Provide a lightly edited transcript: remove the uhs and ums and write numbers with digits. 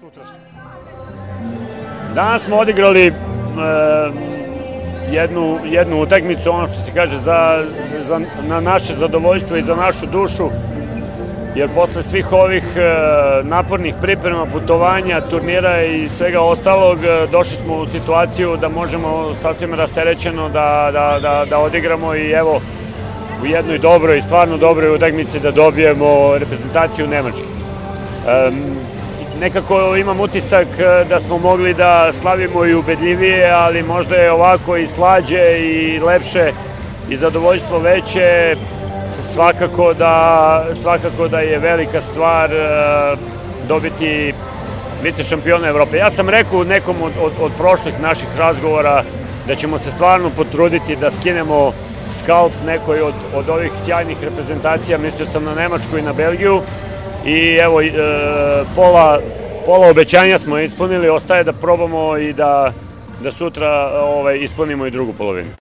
sutrašnje? Danas smo odigrali jednu utakmicu, ono što se kaže, na naše zadovoljstvo i za našu dušu, jer posle svih ovih napornih priprema, putovanja, turnira i svega ostalog, došli smo u situaciju da možemo sasvim rasterećeno da odigramo i evo u jednoj dobroj, stvarno dobroj utakmici da dobijemo reprezentaciju Nemačke. Nekako imam utisak da smo mogli da slavimo i ubedljivije, ali možda je ovako i slađe i lepše i zadovoljstvo veće. Svakako da je velika stvar dobiti vice šampiona Evrope. Ja sam rekao u nekom od prošlih naših razgovora da ćemo se stvarno potruditi da skinemo skalp nekoj od ovih sjajnih reprezentacija, mislio sam na Nemačku i na Belgiju, i evo pola obećanja smo ispunili, ostaje da probamo i da sutra ispunimo i drugu polovinu.